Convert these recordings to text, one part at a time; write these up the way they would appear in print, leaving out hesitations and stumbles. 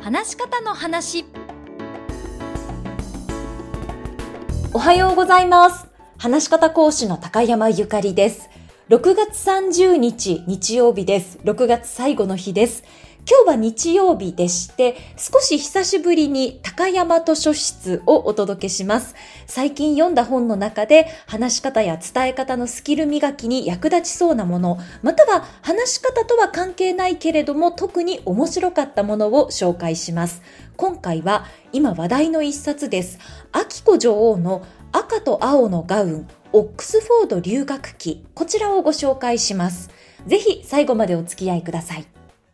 話し方の話。 おはようございます。話し方講師の高山ゆかりです。6月30日日曜日です。6月最後の日です。今日は日曜日でして、少し久しぶりに高山図書室をお届けします。最近読んだ本の中で話し方や伝え方のスキル磨きに役立ちそうなもの、または話し方とは関係ないけれども特に面白かったものを紹介します。今回は今話題の一冊です。彬子女王の赤と青のガウン、オックスフォード留学記、こちらをご紹介します。ぜひ最後までお付き合いください。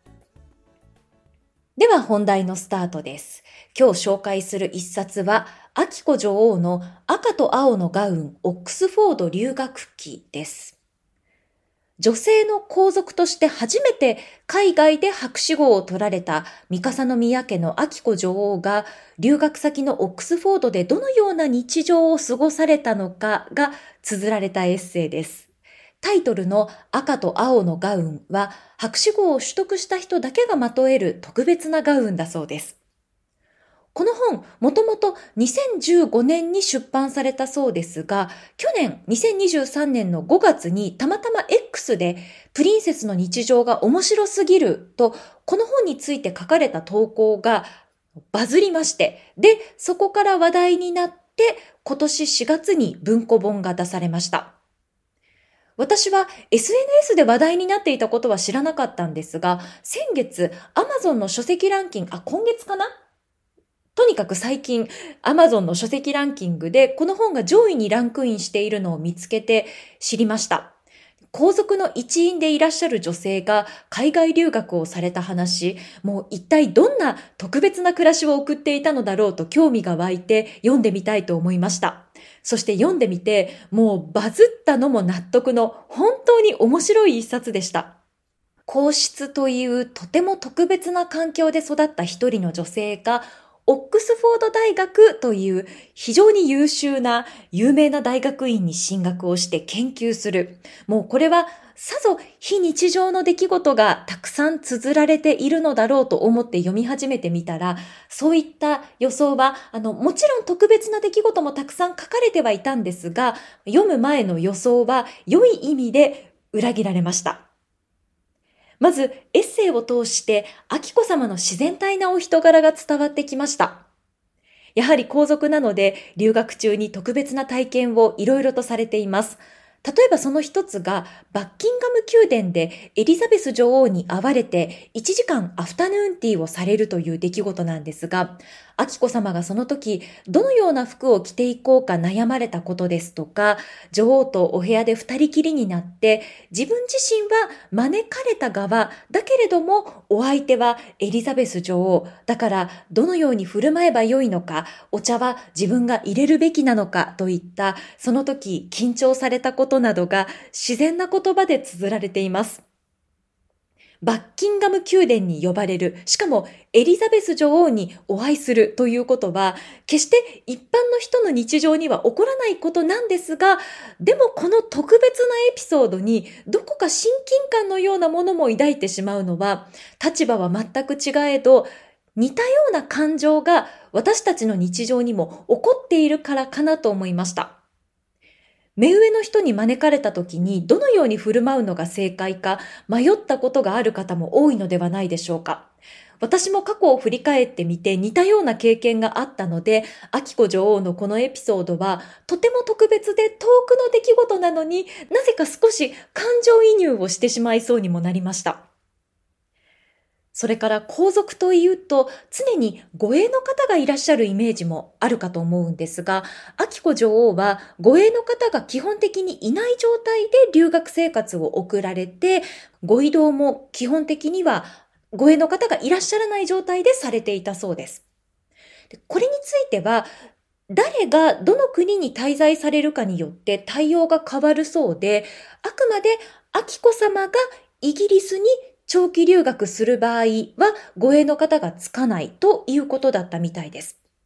では本題のスタートです。今日紹介する一冊は、彬子女王の赤と青のガウン、オックスフォード留学記です。女性の皇族として初めて海外で博士号を取られた三笠宮家の彬子女王が留学先のオックスフォードでどのような日常を過ごされたのかが綴られたエッセイです。タイトルの赤と青のガウンは博士号を取得した人だけがまとえる特別なガウンだそうです。この本、もともと2015年に出版されたそうですが、去年2023年の5月にたまたま X でプリンセスの日常が面白すぎると、この本について書かれた投稿がバズりまして、で、そこから話題になって今年4月に文庫本が出されました。私は SNS で話題になっていたことは知らなかったんですが、先月 Amazon の書籍ランキング、今月かな？とにかく最近 Amazon の書籍ランキングでこの本が上位にランクインしているのを見つけて知りました。皇族の一員でいらっしゃる女性が海外留学をされた話、もう一体どんな特別な暮らしを送っていたのだろうと興味が湧いて読んでみたいと思いました。そして読んでみて、もうバズったのも納得の本当に面白い一冊でした。皇室というとても特別な環境で育った一人の女性がオックスフォード大学という非常に優秀な有名な大学院に進学をして研究する。もうこれはさぞ非日常の出来事がたくさん綴られているのだろうと思って読み始めてみたら、そういった予想はもちろん特別な出来事もたくさん書かれてはいたんですが、読む前の予想は良い意味で裏切られました。まず、エッセイを通して、彬子様の自然体なお人柄が伝わってきました。やはり皇族なので、留学中に特別な体験をいろいろとされています。例えばその一つが、バッキンガム宮殿でエリザベス女王に会われて1時間アフタヌーンティーをされるという出来事なんですが、彬子様がその時、どのような服を着ていこうか悩まれたことですとか、女王とお部屋で二人きりになって、自分自身は招かれた側だけれども、お相手はエリザベス女王。だからどのように振る舞えばよいのか、お茶は自分が入れるべきなのかといった、その時緊張されたことなどが自然な言葉で綴られています。バッキンガム宮殿に呼ばれる、しかもエリザベス女王にお会いするということは、決して一般の人の日常には起こらないことなんですが、でもこの特別なエピソードにどこか親近感のようなものも抱いてしまうのは、立場は全く違えど、似たような感情が私たちの日常にも起こっているからかなと思いました。目上の人に招かれた時にどのように振る舞うのが正解か迷ったことがある方も多いのではないでしょうか。私も過去を振り返ってみて似たような経験があったので、彬子女王のこのエピソードはとても特別で遠くの出来事なのになぜか少し感情移入をしてしまいそうにもなりました。それから皇族というと常に護衛の方がいらっしゃるイメージもあるかと思うんですが、彬子女王は護衛の方が基本的にいない状態で留学生活を送られて、ご移動も基本的には護衛の方がいらっしゃらない状態でされていたそうです。これについては誰がどの国に滞在されるかによって対応が変わるそうで、あくまで彬子様がイギリスに長期留学する場合は護衛の方がつかないということだったみたいです。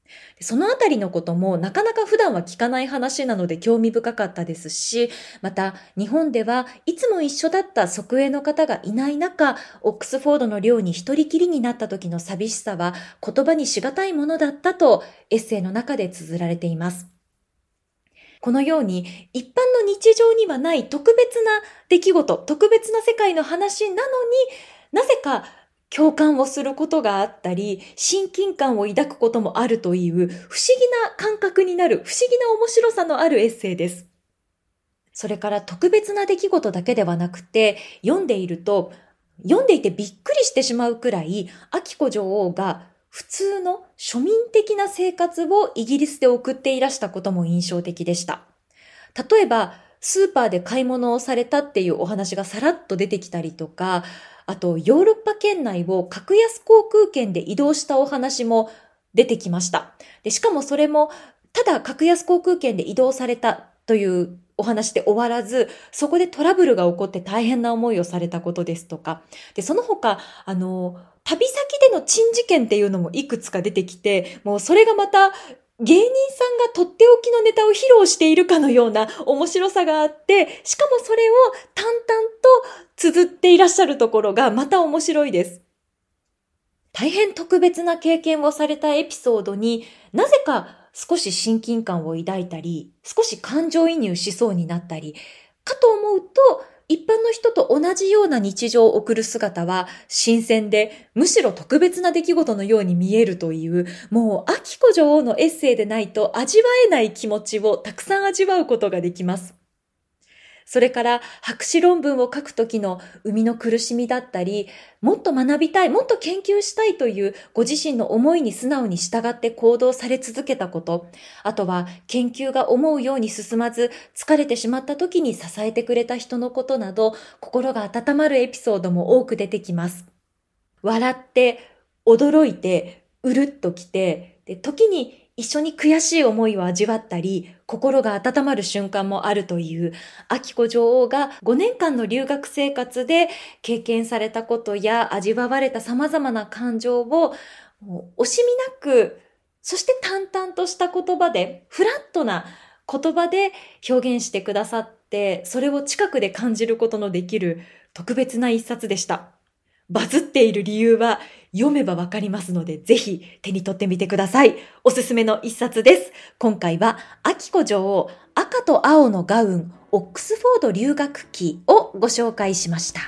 そのあたりのこともなかなか普段は聞かない話なので興味深かったですし、また日本ではいつも一緒だった側衛の方がいない中、オックスフォードの寮に一人きりになった時の寂しさは言葉にしがたいものだったとエッセイの中で綴られています。このように一般の日常にはない特別な出来事、特別な世界の話なのになぜか共感をすることがあったり、親近感を抱くこともあるという不思議な感覚になる、不思議な面白さのあるエッセイです。それから特別な出来事だけではなくて、読んでいてびっくりしてしまうくらい、彬子女王が普通の庶民的な生活をイギリスで送っていらしたことも印象的でした。例えば、スーパーで買い物をされたっていうお話がさらっと出てきたりとか、あとヨーロッパ圏内を格安航空券で移動したお話も出てきました。で、しかもそれもただ格安航空券で移動されたというお話で終わらず、そこでトラブルが起こって大変な思いをされたことですとか、で、その他、旅先での珍事件っていうのもいくつか出てきて、もうそれがまた芸人さんがとっておきのネタを披露しているかのような面白さがあって、しかもそれを淡々と綴っていらっしゃるところがまた面白いです。大変特別な経験をされたエピソードになぜか少し親近感を抱いたり、少し感情移入しそうになったり、かと思うと一般の人と同じような日常を送る姿は新鮮で、むしろ特別な出来事のように見えるという、もう彬子女王のエッセイでないと味わえない気持ちをたくさん味わうことができます。それから博士論文を書くときの生みの苦しみだったり、もっと学びたい、もっと研究したいというご自身の思いに素直に従って行動され続けたこと、あとは研究が思うように進まず疲れてしまったときに支えてくれた人のことなど、心が温まるエピソードも多く出てきます。笑って、驚いて、うるっときて、で、時に一緒に悔しい思いを味わったり、心が温まる瞬間もあるという、彬子女王が5年間の留学生活で経験されたことや味わわれた様々な感情を惜しみなく、そして淡々とした言葉で、フラットな言葉で表現してくださって、それを近くで感じることのできる特別な一冊でした。バズっている理由は読めばわかりますので、ぜひ手に取ってみてください。おすすめの一冊です。今回は彬子女王赤と青のガウンオックスフォード留学記をご紹介しました。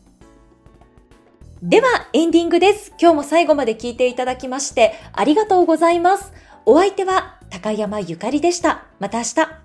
ではエンディングです。今日も最後まで聞いていただきましてありがとうございます。お相手は高山ゆかりでした。また明日。